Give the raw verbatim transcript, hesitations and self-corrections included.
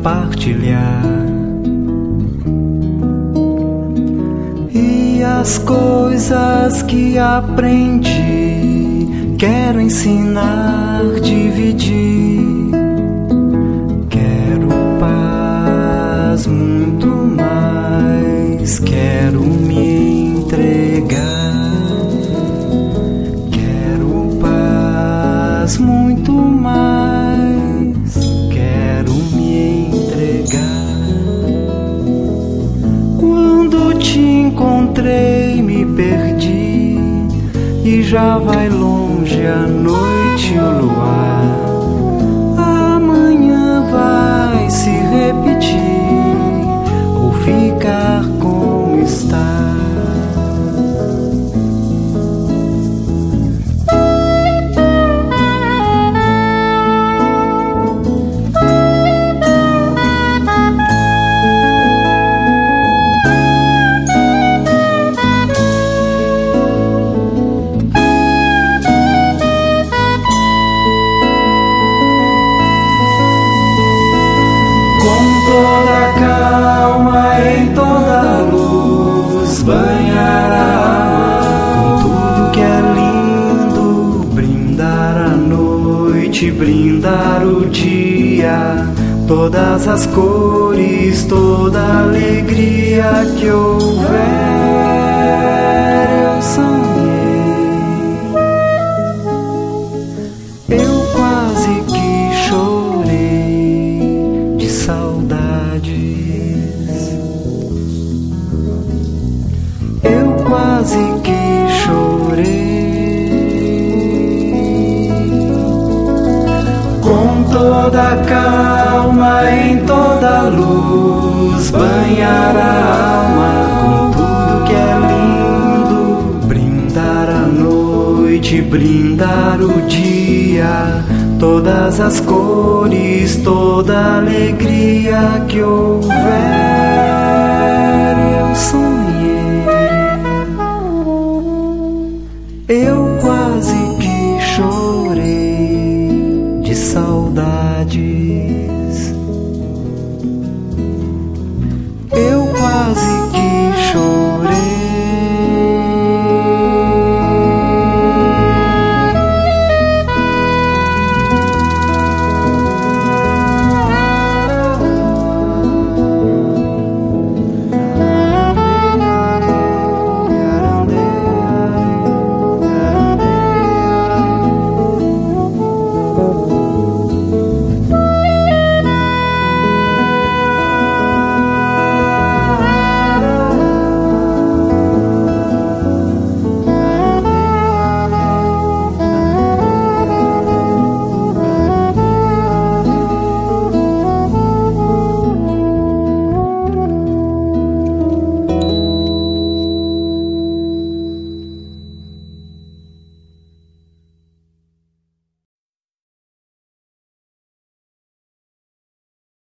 partilhar. E as coisas que aprendi quero ensinar, dividir. Quero paz, muito mais. Quero me entregar. Quero paz, muito mais. Quero me entregar. Quando te encontrei, me perdi e já vai longe a noite e o luar. Amanhã vai se repetir ou ficar como está. Banhar a alma com tudo que é lindo, brindar a noite, brindar o dia, todas as cores, toda a alegria que houver. Eu sonhei, eu quase que chorei de saudade. Eu quase que chorei. Com toda a calma, em toda a luz, banhar a alma com tudo que é lindo, brindar a noite, brindar o dia, todas as cores, toda a alegria que houver. Eu sonhei, eu